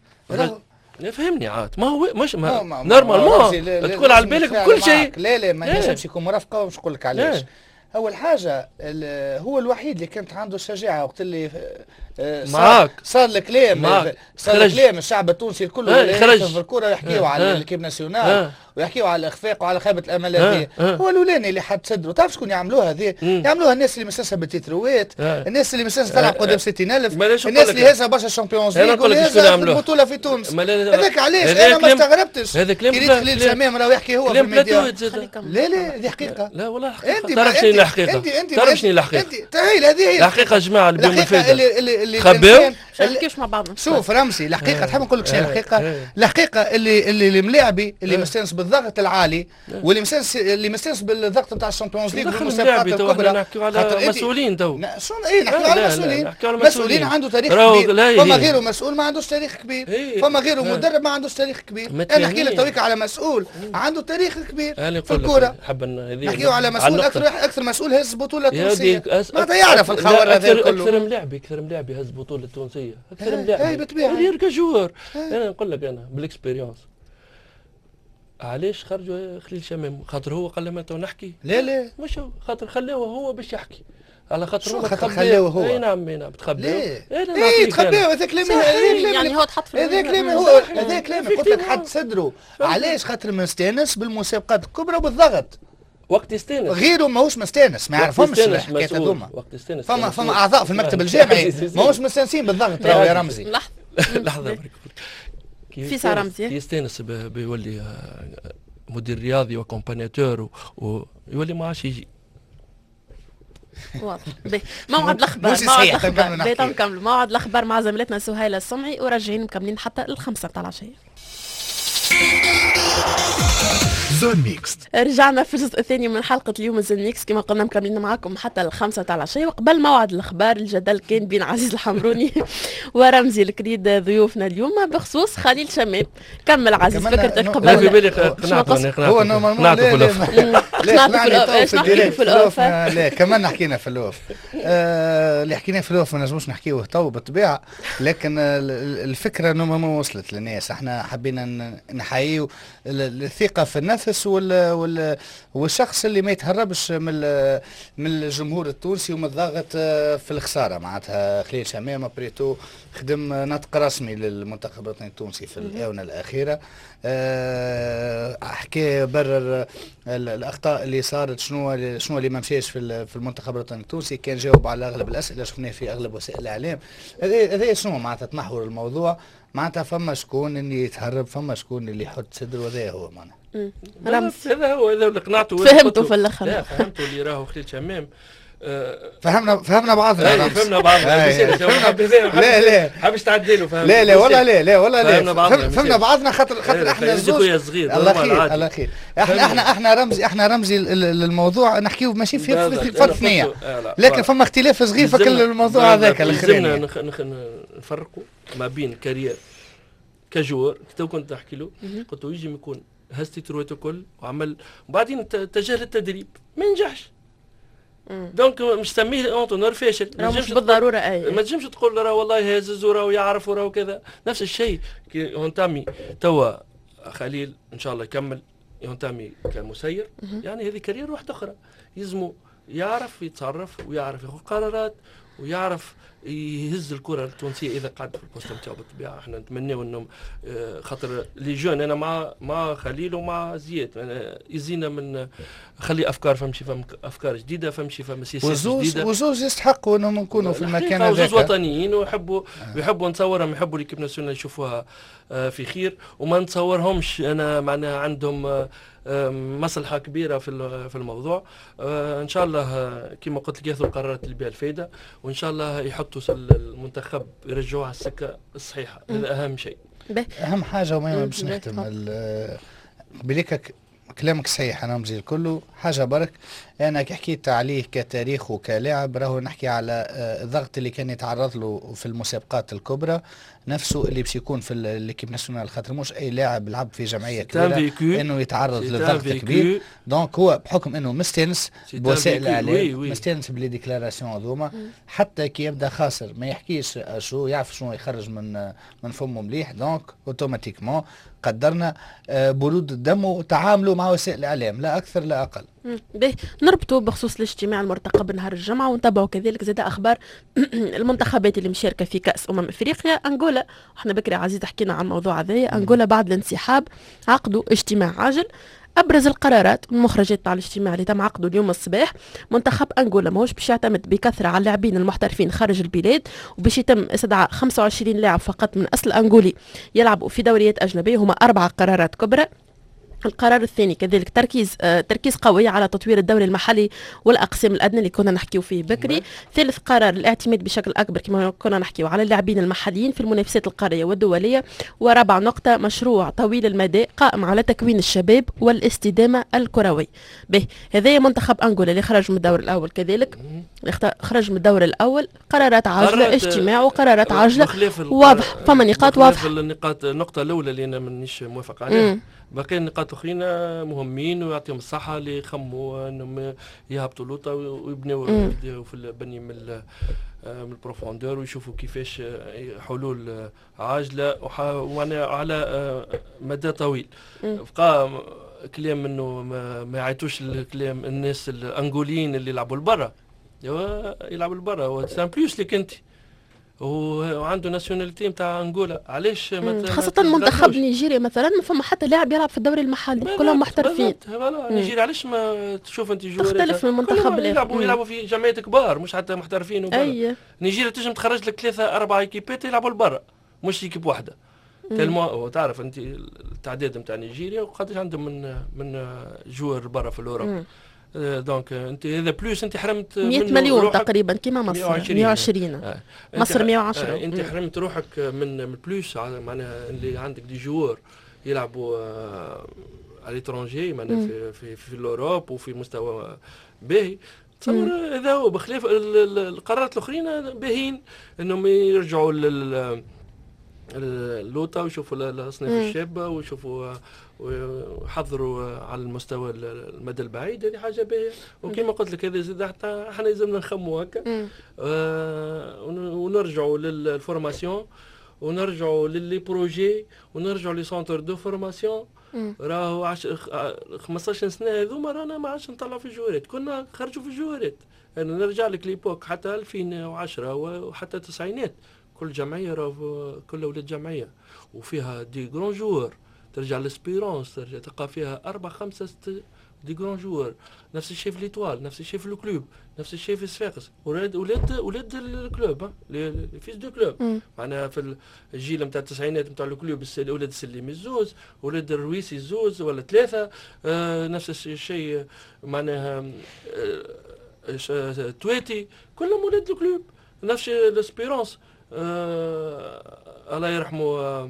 فهمني عاد ما هو مش ما نورمالمون تقول على بالك كل شيء. لا لا ما ينجمش يكون مرافقه ومش نقول لك علاش. اول حاجه هو الوحيد اللي كانت عنده الشجاعه وقت اللي معاك صار الكلام صار الكلام الشعب التونسي الكل خرج في الكره يحكيوا على الكيب ناسيونال ويحكيوا على الاخفاق وعلى خيبه الامل هذه. هو الاولاني اللي حد صدره. تعرف شكون يعملوها هذه؟ يعملوها الناس اللي مساسها بالتتروات، الناس اللي مساسها تلعب قدام ستين ألف، الناس اللي هزها برشا الشامبيونز ليغ وهزها البطوله في تونس. هذاك علاش انا ما استغربتش كي خليل شمام راه يحكي هو في الميديا. لا لا هذه حقيقه. لا والله حقيقه. تعرف شنو الحقيقه؟ تعرف شنو الحقيقه؟ هذه هي الحقيقه يا جماعه الحقيقه اللي اللي خباو نحكيوش مع بعضنا. شوف رمزي الحقيقه تحب نقول لك شنو الحقيقه؟ الحقيقه اللي اللي الملاعبي اللي مستانس بالضغط العالي واللي مستانس اللي مستانس بالضغط نتاع الشامبيونز ليغ والمسابقات الكبرى. نحكيو على مسؤولين تو. شنو اي نحكيو على مسؤولين. مسؤولين عنده تاريخ كبير. فما غيره مسؤول ما عندوش تاريخ كبير. فما غيره مدرب ما عندوش تاريخ كبير. انا نحكي لك تويك على مسؤول عنده تاريخ كبير في الكره. نحكيو على مسؤول اكثر اكثر مسؤول هز بطوله تونسيه ما يعرف الخبر هذا كله. اكثر ملاعبي اكثر ملاعبي هز بطوله تونسيه اكثر ملاعبي. اي بالطبيعه غير كجوار. انا نقول لك انا بالاكسبيريونس علاش خرجوا خليل شمام؟ خاطر هو قال لما تو نحكي. لا لا مش هو خاطر خلوه هو باش يحكي على خاطر هو خاطر خلوه هو. اي نعم اي نعم تخبيه. اي تخبيه هذا كلام يعني هو تحط في هذا كلام هو هذا كلام قلت لك حد صدره. علاش؟ خاطر مستانس بالمسابقات الكبرى وبالضغط. وقت يستانس غيره ماهوش مستانس ما يعرفهمش الحكايه هذوما. فما فما اعضاء في المكتب الجامعي ماهوش مستانسين بالضغط راهو يا رمزي. لحظه لحظه في ساعه رمزي يستانس بيولي مدير رياضي وكومبانياتور ويولي ما عادش يجي. واضح. موعد الاخبار موعد الاخبار نكملوا موعد الاخبار مع زميلتنا سهيله السمعي وراجعين مكملين حتى الخمسة تاع العشيه. زون ميكس. رجعنا في الجزء الثاني من حلقة اليوم زون ميكس، كما قلنا مكملين معاكم حتى الخمسة تاع العشية. وقبل موعد الأخبار الجدل كان بين عزيز الحمروني ورمزي الكريد ضيوفنا اليوم بخصوص خليل شمام. كمل عزيز فكرتك قبل. لا في بالي قنعته هو نورمالمون لا لا لا في الأوف. لا كمان حكينا في الأوف. اللي حكينا في الأوف ما نجموش نحكيوه تو بالطبيعة، لكن الفكرة نورمالمون وصلت للناس. احنا حبينا نحييو الثقة في النفس وال وال والشخص اللي ما يتهربش من من الجمهور التونسي ومن الضغط في الخسارة. معناتها خليل شمام بريتو خدم نطق رسمي للمنتخب الوطني التونسي في الآونة الأخيرة. حكى برر الأخطاء اللي صارت، شنو شنو اللي ما مشاش في في المنتخب الوطني التونسي. كان جاوب على أغلب الأسئلة شفناه في أغلب وسائل الإعلام. هذا شنو معناتها تمحور الموضوع. معناتها فما شكون اللي يتهرب، فما شكون اللي يحط صدر، وهذا هو معناتها. هذا هو هذا اللي قنعته فهمته في الاخر. لا فهمته اللي راهو خليل شمام. فهمنا فهمنا بعضنا فهمنا بعضنا. لا لا حابش تعدلوا فهمت. لا لا والله لا لا والله لا فهمنا بعضنا فهمنا بعضنا خاطر خاطر احنا خويا صغير. الله خير الله خير. احنا احنا احنا رمزي احنا رمزي الموضوع نحكيو ماشي في فرق ثنيه، لكن فما اختلاف صغير في كل الموضوع هذاك الاخراني. نفرقوا ما بين كارير كجوار. تو كنت احكي له قلت له يجي يكون هز تيتروات الكل وعمل وبعدين اتجه للتدريب ما ينجحش. دونك مش سميه اونتونور فاشل. ما مش بالضروره اي ما تنجمش تقول راه والله هاز وراه ويعرف وراه وكذا. نفس الشيء كي هونتامي توا خليل ان شاء الله يكمل هونتامي كمسير. يعني هذه كارير واحده اخرى. يلزمو يعرف يتصرف ويعرف ياخذ قرارات ويعرف يهز الكره التونسيه اذا قعد في البوست نتاعو. بالطبيعه احنا نتمناو انه خاطر لي جون انا مع مع خليل ومع زياد يزينا من خلي افكار فمشي فم افكار جديده فمشي فم سياسات جديده. وزوز يستحقوا انهم نكونوا في المكان هذاك. وزوز وطنيين ويحبوا آه. يحبوا نتصورهم يحبوا ليكيب ناسيونال يشوفوها في خير وما نتصورهمش انا معناها عندهم مصلحة كبيرة في في الموضوع. ان شاء الله كما قلت لك ياخذوا القرارات اللي بها الفائدة وان شاء الله يحطوا المنتخب يرجعوها على السكة الصحيحة. هذا اهم شيء اهم حاجة. وما باش نختم بليك كلامك صحيح. انا مزيل كله حاجه برك. انا كي حكيت عليه كتاريخ وكلاعب راهو نحكي على الضغط اللي كان يتعرض له في المسابقات الكبرى نفسه اللي باش يكون في ليكيب ناسيونال. خاطر مش اي لاعب لعب في جمعيه كبيره انه يتعرض لضغط كبير. دونك هو بحكم انه مستانس بوسائل الاعلام مستانس بلي ديكلاراسيون هذوما حتى كي يبدا خاسر ما يحكيش شو يعرف شنو يخرج من من فمه مليح. دونك اوتوماتيكمون قدرنا برود الدم وتعاملوا مع وسائل الاعلام لا اكثر لا اقل. باهي نربطوا بخصوص الاجتماع المرتقب نهار الجمعه ونتابعوا كذلك زاد اخبار المنتخبات اللي مشاركه في كاس امم افريقيا. انغولا احنا بكري عزيز حكينا عن الموضوع هذايا. انغولا بعد الانسحاب عقدوا اجتماع عاجل. ابرز القرارات والمخرجات تاع الاجتماع اللي تم عقده اليوم الصباح منتخب انغولا ماهوش باش يعتمد بكثره على اللاعبين المحترفين خارج البلاد وباش يتم استدعاء خمسة وعشرين لاعب فقط من اصل انغولي يلعبوا في دوريات اجنبيه. هما اربع قرارات كبرى. القرار الثاني كذلك تركيز آه تركيز قوي على تطوير الدوري المحلي والاقسام الادنى اللي كنا نحكيو فيه بكري. ثالث قرار الاعتماد بشكل اكبر كما كنا نحكيو على اللاعبين المحليين في المنافسات القاريه والدوليه. ورابع نقطه مشروع طويل المدى قائم على تكوين الشباب والاستدامه الكرويه. به هذا منتخب انغولا اللي خرج من الدور الاول كذلك خرج من الدور الاول. قرارات عاجله اجتماع وقرارات عاجله واضح. فما نقاط واضحه. النقاط النقطه الاولى اللي انا مانيش موافق عليها. باقي النقاط اخرين مهمين ويعطيهم الصحه اللي يخموا انهم يهبطوا لوطه ويبنيوا في البني من من البروفوندور ويشوفوا كيفاش حلول عاجله ومعناها على مدى طويل. بقى كلام انه ما يعيطوش الكلام الناس الانغوليين اللي يلعبوا لبرا يلعبوا لبرا وسان بلوس لك انت وعنده ناسيوناليتي نتاع انغولا. علاش خاصة منتخب نيجيريا مثلا ما فما حتى لاعب يلعب في الدوري المحلي كلهم محترفين. نيجيريا علاش ما تشوف انت جوار تختلف من منتخب يلعبوا يلعبوا في جمعيات كبار مش حتى محترفين وبرا. نيجيريا تنجم تخرج لك ثلاثة أربعة ايكيبات يلعبوا لبرا مش ايكيب واحدة. تلمو تعرف انت التعداد نتاع نيجيريا وقداش عندهم من من جوار برا في الاوروب. دونك انت هذا بلوس انت حرمت مئة مليون تقريبا كيما مصر مئة وعشرين آه. مصر مئة وعشرة. آه. انت حرمت روحك من من بلوس معناها اللي عندك دي جوار يلعبوا آه على ليترونجي معناها في في في الاوروب وفي مستوى باهي. تصور هذا هو بخلاف القرارات الاخرين باهين انهم يرجعوا لل اللوطه ويشوفوا الاصناف الشابه ويشوفوا ويحضروا على المستوى المدى البعيد. هذه حاجه باهيه. وكما قلت لك هذا زاد حتى احنا لازمنا نخموا هكا آه ونرجعوا للفورماسيون ونرجعوا للي بروجي ونرجعوا لي سونتر دو فورماسيون. راهو عش... خمسطاش سنه هذوما رانا ما عادش نطلعوا في الجوارات، كنا خرجوا في الجوارات. انا نرجع لك ليبوك حتى ألفين وعشرة وحتى التسعينات كل جمعيه راهو كل ولاد جمعيه وفيها دي جرون جوور. ترجع لسبيرونس ترجع تلقى فيها أربع خمسة ست دي جرون جوور. نفس الشيء في ليتوال، نفس الشيء في الكلوب، نفس الشيء في صفاقس. ولاد ولاد ولاد الكلوب لي فيس دو كلوب معناها في الجيل نتاع التسعينات نتاع الكلوب ولاد السليمي الزوز، ولاد الرويسي الزوز ولا ثلاثه. آه نفس الشيء معناها آه تويتي كلهم ولاد الكلوب. نفس الاسبيرونس آه الله يرحمه آه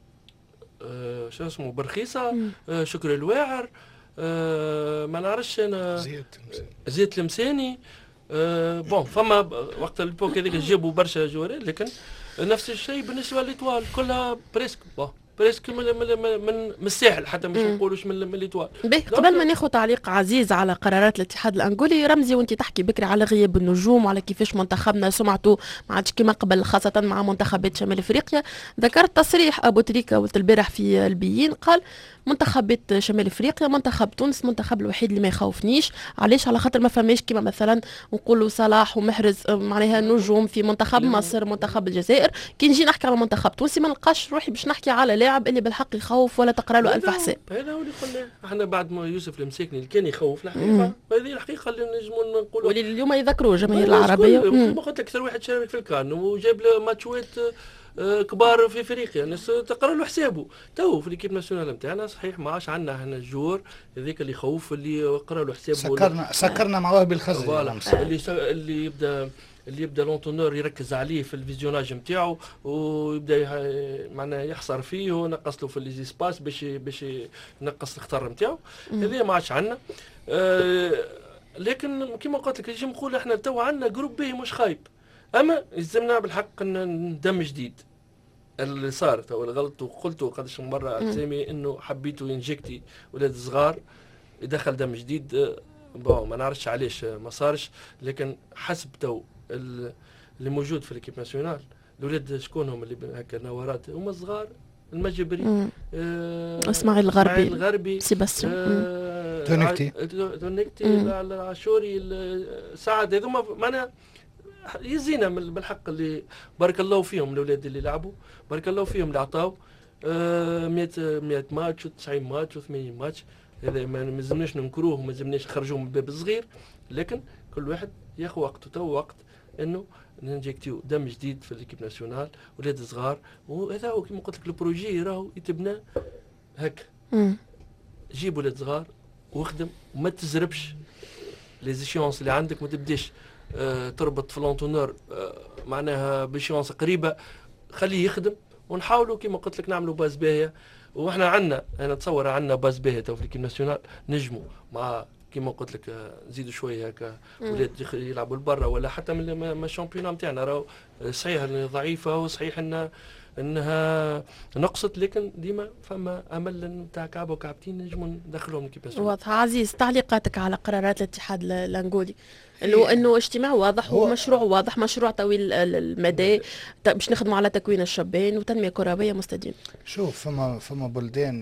آه شو اسمه برخيصه آه شكر الواعر آه ما نعرفش انا زيت زيت المساني آه بون فما وقت البوك هذيك جابوا برشا جوارات. لكن نفس الشيء بالنسبه للإيطوال كلها بريسك بون بريسك من من من, من الساحل حتى مش نقولوش من من الإيطوال. قبل ما ناخذ تعليق عزيز على قرارات الاتحاد الانغولي، رمزي وانت تحكي بكري على غياب النجوم وعلى كيفاش منتخبنا سمعته ما عادش كما قبل خاصه مع منتخبات شمال افريقيا، ذكرت تصريح ابو تريكه قلت البارح في البيين قال منتخبات شمال افريقيا منتخب تونس المنتخب الوحيد اللي ما يخوفنيش. علاش؟ على خاطر ما فماش كما مثلا نقولوا صلاح ومحرز معناها نجوم في منتخب مصر منتخب الجزائر. كي نجي نحكي على منتخب تونسي ما نلقاش روحي باش نحكي على لاعب اللي بالحق يخوف ولا تقرا له الف حساب. هذا هو اللي قلنا احنا بعد ما يوسف المساكني اللي كان يخوف الحقيقه هذه الحقيقه اللي نجموا نقولوا واللي اليوم يذكروا الجماهير العربيه. ما قلت لك اكثر واحد شارك في الكان وجاب له ماتشات كبار في افريقيا الناس تقرا له حسابه. تو في الكيب ناسيونال نتاعنا صحيح ما عادش عندنا احنا الجور هذيك اللي يخوف اللي قرا له حسابه. سكرنا سكرنا مع وهبي الخزري اللي اللي يبدا اللي يبدا لونتونور يركز عليه في الفيزيوناج نتاعو ويبدا معناه يحصر فيه ونقص له في لي سباس باش باش ينقص الخطر نتاعو. هذه ما عادش عندنا. آه لكن كما قلت لك نجي نقول احنا تو عندنا جروب باهي مش خايب، اما يلزمنا بالحق ان دم جديد. اللي صار تو الغلط وقلته قداش مره سامي انه حبيتوا ينجكتي ولاد صغار يدخل دم جديد. بون ما نعرفش علاش ما صارش، لكن حسب تو اللي موجود في الكيب ناسيونال الولاد شكونهم اللي هكا نوارات هما صغار المجبري آه اسماعيل الغربي الغربي سيباستيان آه تونكتي تونكتي العاشوري سعد هذوما معناها يزينا بالحق اللي بارك الله فيهم الاولاد اللي لعبوا بارك الله فيهم اللي عطاو آه مئة مئة ماتش وتسعين ماتش وثمانين ماتش. هذا ما لازمناش ننكروه وما لازمناش نخرجوه من الباب الصغير، لكن كل واحد ياخذ وقته. تو وقت انه ننجكتيو دم جديد في الكيب ناسيونال ولاد صغار. وهذا هو كما قلت لك البروجي راهو يتبنى هكا. جيب ولاد صغار واخدم وما تزربش لي زيشونس اللي عندك، ما تبداش آه تربط في لونتونور آه معناها بشيونس قريبه. خليه يخدم ونحاولوا كما قلت لك نعملوا باز باهيه. واحنا عندنا انا نتصور عندنا باز باهيه تو في الكيب ناسيونال نجموا مع كما قلت لك نزيدوا شويه هكا ولاد يلعبوا لبرا ولا حتى من الشامبيون نتاعنا. راهو صحيح ضعيفه وصحيح انها انها نقصت، لكن ديما فما امل نتاع كعبه وكعبتين نجموا ندخلوهم الكيب ناسيونال. واضح. عزيز تعليقاتك على قرارات الاتحاد الانغولي اللي هو انه اجتماع واضح ومشروع واضح، مشروع طويل المدى باش نخدموا على تكوين الشابين وتنميه كرويه مستديمه. شوف فما فما بلدان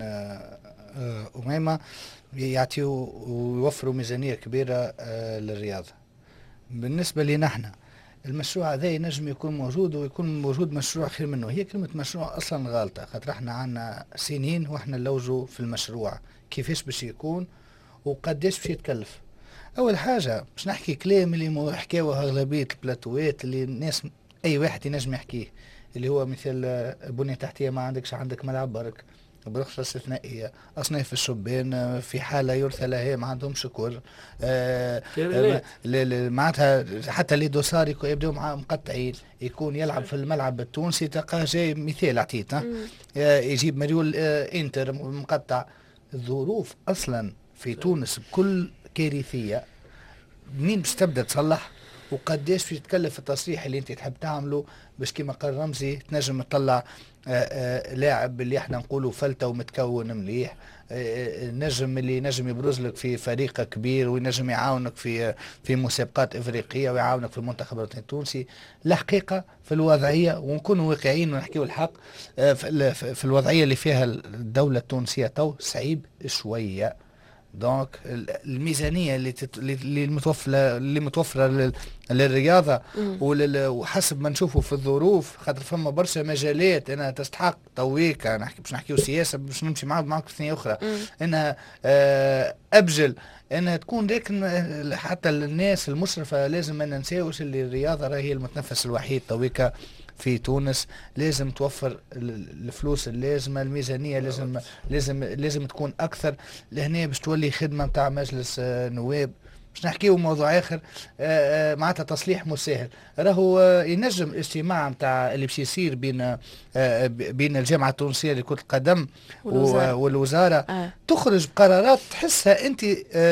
أميمة يعطيوا ويوفروا ميزانيه كبيره للرياضه. بالنسبه لنا احنا المشروع هذا ينجم يكون موجود ويكون موجود مشروع خير منه. هي كلمه مشروع اصلا غالطه، خاطر احنا عندنا سنين واحنا نلوجوا في المشروع كيفاش باش يكون وقداش باش يتكلف. اول حاجه باش نحكي كلام اللي حكاوه اغلبيه البلاتوات اللي الناس اي واحد ينجم يحكيه، اللي هو مثل بنيه تحتيه ما عندكش، عندك ملعب برك برخصة استثنائية، أصناف الشبان في حالة يرثى لها ما عندهم شكر آه معناتها حتى اللي دوسار يبدأوا معاه مقطعين يكون يلعب في الملعب التونسي تلقاه جاي مثال عطيت آه يجيب مريول آه انتر مقطع الظروف اصلا في تونس بكل كارثيه. منين باش تبدا تصلح؟ وقداش في تكلف التصريح اللي انت تحب تعمله باش كيما قال رمزي تنجم تطلع لاعب اللي احنا نقولوا فلته ومتكون مليح، نجم اللي نجم يبرز لك في فريق كبير وينجم يعاونك في في مسابقات افريقيه ويعاونك في المنتخب الوطني التونسي. الحقيقه في الوضعيه ونكونوا واقعيين ونحكيوا الحق، في الوضعيه اللي فيها الدوله التونسيه تو صعيب شويه. دونك الميزانيه اللي تت... اللي متوفره اللي متوفره للرياضه وحسب ما نشوفوا في الظروف، خاطر فما برشا مجالات انها تستحق تويك. نحكي باش نحكيو سياسه باش نمشي معاك معاك في ثانيه اخرى، انها آه ابجل انها تكون، لكن حتى الناس المشرفه لازم ما ننساوش اللي الرياضه راهي المتنفس الوحيد تويكا في تونس. لازم توفر الفلوس اللازمه، الميزانيه لازم لازم لازم تكون اكثر لهنا باش تولي خدمه نتاع مجلس نواب. باش نحكيو موضوع اخر معناتها تصليح مساهل. راهو ينجم الاجتماع نتاع اللي باش يصير بين بين الجامعه التونسيه لكره القدم والوزاره, والوزارة آه. تخرج بقرارات تحسها انت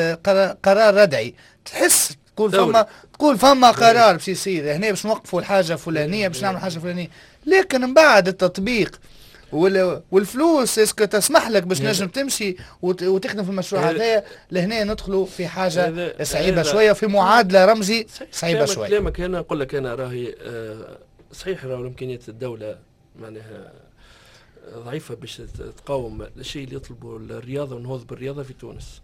قرار ردعي، تحس تقول فما تقول فما قرار باش يصير هنا باش نوقفوا الحاجه فلانيه باش نعمل حاجه فلانيه، لكن من بعد التطبيق والفلوس اسكو تسمح لك باش نجم تمشي وتخدم في المشروع هذايا، لهنا ندخلوا في حاجه صعيبه شويه في معادله رمزي صعيبه شويه. كلامك هنا نقول لك انا راهي صحيح راهو امكانيات الدوله معناها ضعيفه باش تقاوم الشيء اللي يطلبوا الرياضه ونهوض بالرياضه في تونس.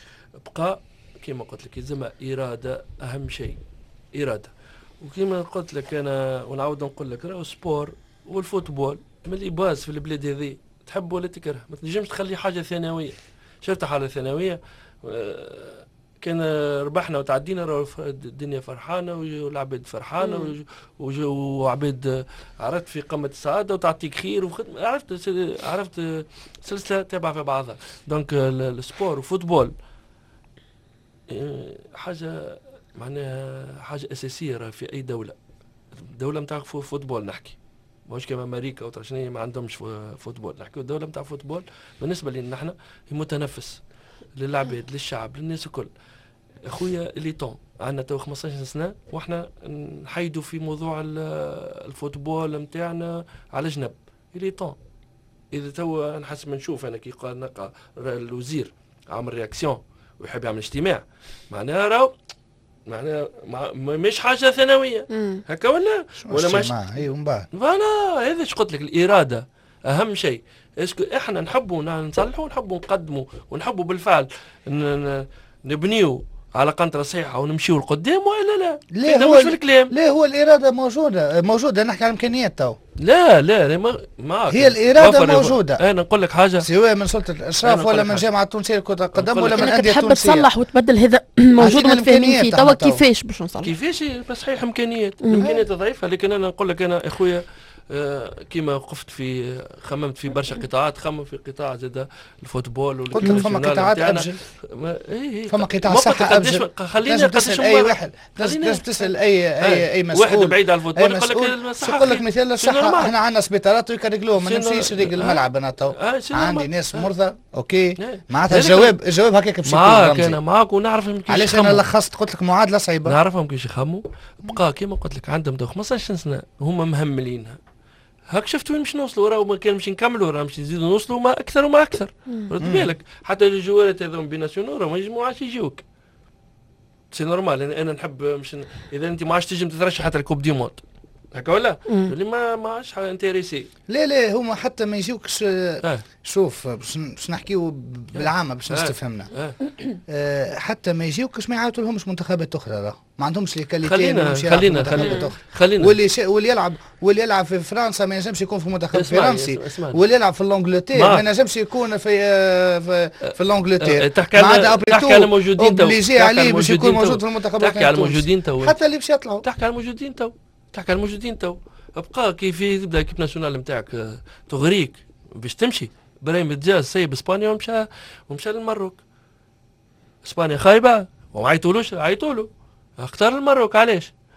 بقى كما قلت لك يلزم إرادة أهم شيء، إرادة. وكما قلت لك أنا ونعود نقول لك راهو سبور والفوتبول ملي باز في البلاد هذه تحب ولا تكره، ما تنجمش تخلي حاجة ثانوية. شفت حالة ثانوية كان ربحنا وتعدينا راهو الدنيا فرحانة والعباد فرحانة وعباد عرفت في قمة السعادة وتعطيك خير وخدمة، عرفت عرفت سلسلة تابعة في بعضها. دونك السبور والفوتبول حاجة معناها حاجة أساسية في أي دولة. الدولة متاع فوتبول نحكي مش كما أمريكا أو ترشنية ما عندهمش فوتبول، نحكي الدولة متاع فوتبول بالنسبة لنا نحن هي متنفس للعباد للشعب للناس الكل. أخويا اللي طون عندنا تو خمسطاش سنة وإحنا نحيدوا في موضوع الفوتبول متاعنا على جنب. اللي طون إذا تو نحس ما نشوف أنا كي قال نقع الوزير عمل رياكسيون ويحب يعمل اجتماع معناها راهو معناها مش حاجه ثانويه هكا ولا ولا مش اي ومن بعد فانا هذا ايش قلت لك الاراده اهم شيء. اسكو احنا نحبوا نصلحوا ونحبوا نقدموا ونحبوا بالفعل نبنيو على قنطرة صحيحة ونمشيو لقدام ولا لا؟ لا هو مش في الكلام. لا هو الإرادة موجودة موجودة نحكي عن الإمكانيات تو. لا لا لا ما, ما هي الإرادة موجودة. أنا نقول لك حاجة سواء من سلطة الإشراف ولا من جامعة التونسية لكرة القدم ولا من الأندية التونسية. تحب تصلح وتبدل هذا موجود ومتفاهمين فيه توا كيفاش باش نصلح؟ كيفاش بس صحيح إمكانيات الإمكانيات ضعيفة. لكن أنا نقول لك أنا إخويا آه كيما وقفت في خممت في برشا قطاعات، خمم في قطاع زاد الفوتبول والكرة فما قطاعات أبجل إيه فما قطاع صحة أبجل. خليني تسأل أي واحد لازم تسأل أي أي أي مسؤول واحد بعيد على الفوتبول يقول لك الصحة. يقول لك مثال الصحة احنا عندنا سبيطارات ويكرقلوهم ما نمشيش نريق الملعب أنا تو عندي ناس مرضى أوكي معناتها الجواب الجواب هكاك باش يكون معاك. أنا معاك ونعرف علاش أنا لخصت قلت لك معادلة صعيبة نعرفهم كيفاش يخموا. بقى كيما قلت لك عندهم تو خمسطاش سنة هما مهملينها هاك شفت وين مش نوصلوا راهو ما كان مش نكملوا راهو مش نزيدوا نوصلوا ما اكثر وما اكثر. رد بالك حتى الجوالات هذوم بيناسيونال راهو ما يجمعوش يجيوك سي نورمال. انا, أنا نحب مش ن... اذا انت ما عادش تنجم تترشح حتى الكوب دي موند هكا ولا اللي ما ما عادش انتريسي. لا لا هما حتى ما يجيوكش آه. شوف باش نحكيو بالعامه باش نستفهمنا آه. آه. حتى ما يجيوكش ما يعاودوا لهمش منتخبات اخرى راه ما عندهمش لي كاليتي. خلينا خلينا خلينا, خلينا. واللي ش... واللي يلعب واللي يلعب في فرنسا ما ينجمش يكون في منتخب فرنسي، واللي يلعب في الانجلتير ما ينجمش يكون في في, في الانجلتير. تحكي على موجودين تو اوبليجي عليه باش يكون موجود في المنتخب. تحكي على الموجودين تو حتى اللي باش يطلعوا تحكي على الموجودين تو تحكي على الموجودين تو. ابقى كيف تبدا كيف ناسيونال نتاعك تغريك باش تمشي. ابراهيم الدجاج سيب اسبانيا ومشى ومشى للمروك. اسبانيا خايبه وما عيطولوش عيطولوا اختار المروك علاش؟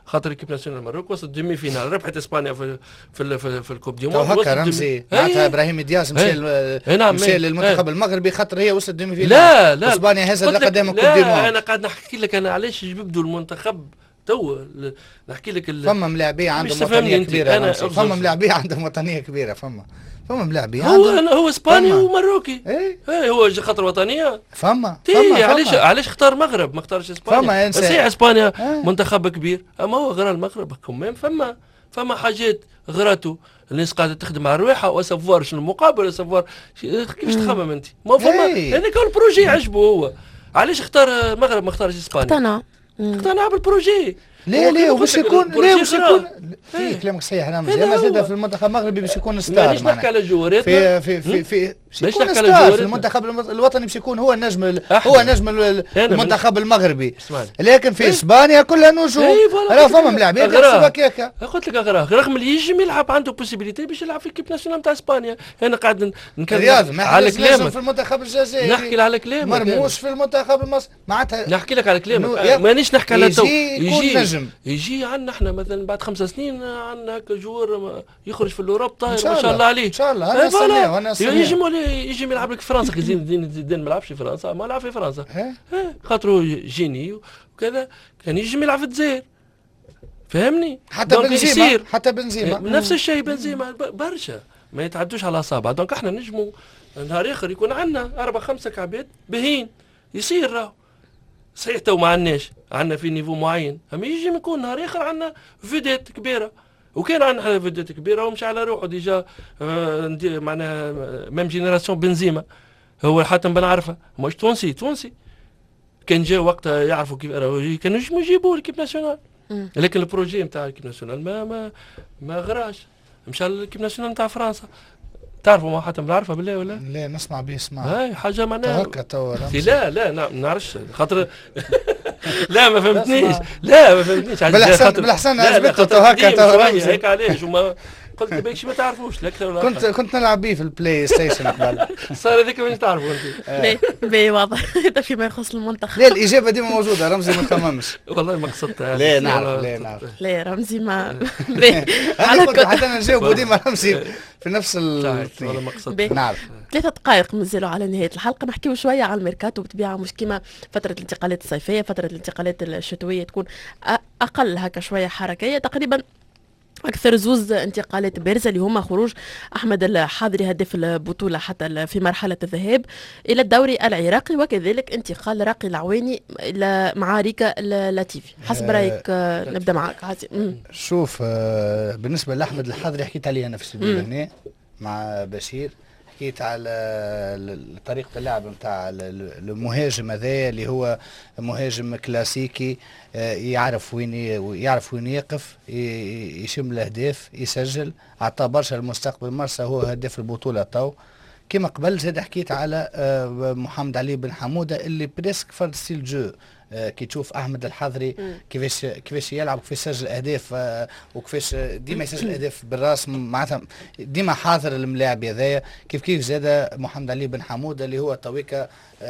خاطر ايكيب ناسيونال المغرب وصلت دومي فينال، ربحت اسبانيا في في في, في الكوب دي موند. هكا رمزي معناتها ابراهيم دياز مشى نعم مشى للمنتخب المغربي خاطر هي وصلت دومي فينال. لا لا اسبانيا هزت لقدام الكوب دي موند. لا انا قاعد نحكي لك انا علاش يبدوا المنتخب تو نحكي لك فما ملاعبيه عندهم وطنيه كبيره. أنا فما ملاعبيه عندهم وطنيه كبيره. فما فما ملاعبيه هو هو اسباني ومروكي. ايه ايه هو خاطر وطنيه. فما فما علاش علاش اختار المغرب ما اختارش اسبانيا؟ فما بس هي اسبانيا اه. منتخب كبير اما هو غير المغرب كمان. فما فما حاجات غراتو الناس قاعده تخدم على روحها وسافوار شنو المقابل سافوار كيفاش تخمم انت؟ ما فما هذاك هو البروجي عجبه هو. علاش اختار المغرب ما اختارش اسبانيا؟ اقتنع اقتنع بالبروجي. ليه ليه وباش يكون ليه باش يكون في كلامك صحيح رمزي. انا زاد في المنتخب المغربي باش يكون ستار. مانيش نحكي على جواراتنا في في في في باش يكون ستار في المنتخب الوطني باش يكون هو النجم هو نجم المنتخب المغربي. لكن في اسبانيا كلها نجوم. راه فما ملاعبين يحسبوا هكاكا. قلت لك اغراه رغم اللي يجم يلعب عنده بوسيبيليتي باش يلعب في كيب ناسيونال نتاع اسبانيا. انا قاعد نتكلم على كلامك في المنتخب الجزائري. نحكي على كلامك مرموش في المنتخب المصري معناتها نحكي لك على كلامك. مانيش نحكي على تو يجي نجم يجي عندنا احنا مثلا بعد خمس سنين عندنا هكا جوار يخرج في الاوروب طاير ما شاء الله عليه. ان شاء الله انا استناه وانا استناه. يجم يجي يلعب لك في فرنسا. زين الدين الزيدان ما لعبش في فرنسا ما لعب في فرنسا خاطرو جيني وكذا كان يجم يلعب في الجزائر فهمني. حتى بنزيما حتى بنزيما نفس الشيء بنزيما برشا ما يتعدوش على اصابع. دونك احنا نجموا نهار اخر يكون عندنا اربع خمسه كعبات باهين يصير راهو. صحيح تو ما عندناش عندنا في نيفو معين اما يجي يكون نهار اخر عندنا فيديت كبيره. وكان عندنا فيديت كبيره ومشى على روحه ديجا اه معناها ميم جينيراسيون بنزيما هو حتى بنعرفه مش تونسي تونسي كان جا وقتها يعرفوا كيف كانوا يجموا يجيبوا الكيب ناسيونال. لكن البروجي نتاع الكيب ناسيونال ما ما ما غراش مشى الكيب ناسيونال نتاع فرنسا. تعرفوا ما حتى بنعرفها بالله ولا؟ لا نسمع به اسمع. هاي حاجه معناها هكا تو لا لا ما نعرفش خاطر لا ما فهمتنيش لا ما فهمتنيش بالاحسن بالاحسن عجبته تو هكا تو هيك علاش وما قلت بيكش ما تعرفوش لا اكثر ولا كنت كنت نلعب به في البلاي ستيشن قبل. صار هذيك مانيش تعرفوا انت. لا باهي واضح هذا فيما يخص المنتخب. لا الاجابه ديما موجوده رمزي ما تخممش. والله ما قصدتها. لا نعرف لا نعرف لا رمزي ما على كل حتى انا نجاوبوا ديما رمزي في نفس ال والله ما قصدت. نعرف. ثلاثة دقائق مازالوا على نهاية الحلقة نحكيو شوية على الميركاتو بطبيعة مش كيما فترة الانتقالات الصيفية. فترة الانتقالات الشتوية تكون أقل هكا شوية حركية تقريبا أكثر زوز انتقالات بارزة اللي هما خروج أحمد الحاضري هداف البطولة حتى في مرحلة الذهاب إلى الدوري العراقي وكذلك انتقال راقي العواني إلى مع ريكا اللاتيفي. حسب رأيك نبدأ معك عازي. شوف بالنسبة لأحمد الحاضري حكيت عليه أنا في السبيل هنا مع بشير. حكيت على طريقة اللعب نتاع المهاجم هذا اللي هو مهاجم كلاسيكي يعرف وين يعرف وين يقف يشم الاهداف يسجل عطى برشا المستقبل. مرسى هو هداف البطولة تو كما قبل. زاد حكيت على محمد علي بن حمودة اللي بريسك فرد ستيل جو. كي تشوف احمد الحضري كيفاش كيفاش يلعب وكيفاش يسجل اهداف وكيفاش ديما يسجل اهداف بالراس معناتها ديما حاضر الملاعب هذايا. كيف كيف زاد محمد علي بن حموده اللي هو تويكا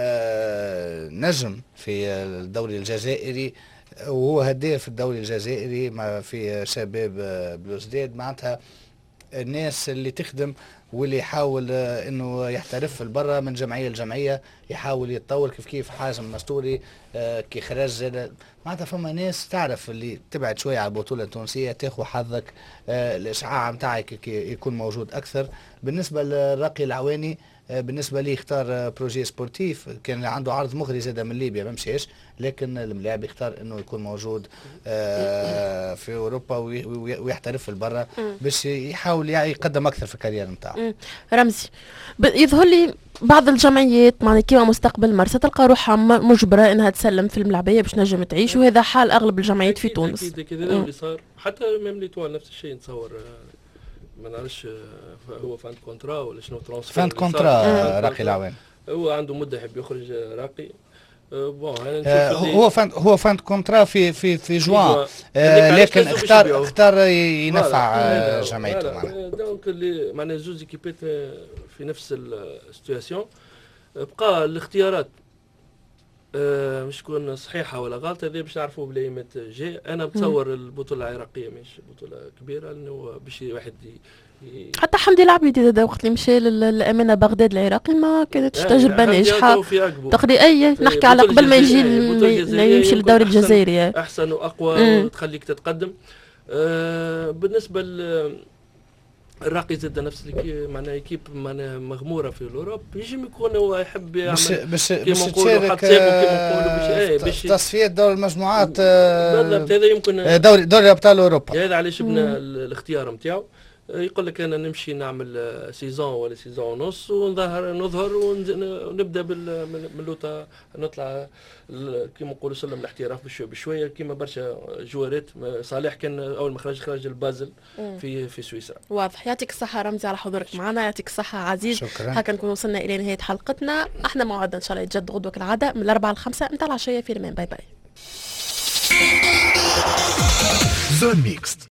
نجم في الدوري الجزائري وهو هداف الدوري الجزائري مع في شباب بلوزداد. معناتها الناس اللي تخدم واللي يحاول انه يحترف البرة من جمعيه لجمعيه يحاول يتطور. كيف كيف حازم مستوري كي خرج زاد معناتها فما ناس تعرف اللي تبعد شويه على البطوله التونسيه تاخذ حظك. الاشعاع نتاعك يكون موجود اكثر. بالنسبه للراقي العواني بالنسبه لي اختار بروجي سبورتيف كان عنده عرض مغري زاد من ليبيا ما مشاش لكن الملاعب يختار انه يكون موجود في اوروبا ويحترف البرة باش يحاول يقدم اكثر في الكارير نتاعه. رمزي يظهر لي بعض الجمعيات معناها كيما مستقبل مرسى تلقى روحها مجبره انها تسلم في الملعبيه باش نجم تعيش وهذا حال اغلب الجمعيات في تونس. اكيد كذا اللي صار حتى ميم ليتوال نفس الشيء نتصور ما نعرفش هو فاند كونترا ولا شنو ترانسفير فاند كونترا راقي العوان هو عنده مده يحب يخرج راقي بون آه هو فاند هو فاند كونترا في في في جوان آه لكن اختار اختار ينفع آه جمعيته معناها دونك اللي معناها زوج ايكيبات في نفس السيتواسيون بقى الاختيارات أه مش تكون صحيحه ولا غلطه هذه باش نعرفوا بلا ايمت جاي. انا متصور البطوله العراقيه مش بطوله كبيره لانه باش واحد حتى حمدي العبيدي وقت اللي مشى للامانه بغداد العراقي ما كانتش تجربه ناجحه تقريبا. اي نحكي على قبل ما يجي يمشي للدوري الجزائري احسن واقوى وتخليك تتقدم. أه بالنسبه الراقي زاد نفس اللي معناها ايكيب معناها مغموره في الاوروب يجي يكون هو يحب يعمل باش باش تشارك باش تصفيات دوري المجموعات بالضبط. هذا يمكن دوري دوري ابطال اوروبا. هذا علاش شفنا الاختيار نتاعو. يقول لك انا نمشي نعمل سيزون ولا سيزون ونص ونظهر نظهر ونبدا من لوطا نطلع كيما نقولوا سلم الاحتراف بشويه بشويه كيما برشا جوارات. صالح كان اول ما خرج خرج البازل في في سويسرا. واضح. يعطيك الصحه رمزي على حضورك معنا. يعطيك الصحه عزيز. شكرا. هكا نكون وصلنا الى نهايه حلقتنا. احنا موعدنا ان شاء الله يتجدد غدوه كالعاده من الاربعه للخمسه نتاع العشيه في رمان. باي باي. زون ميكس.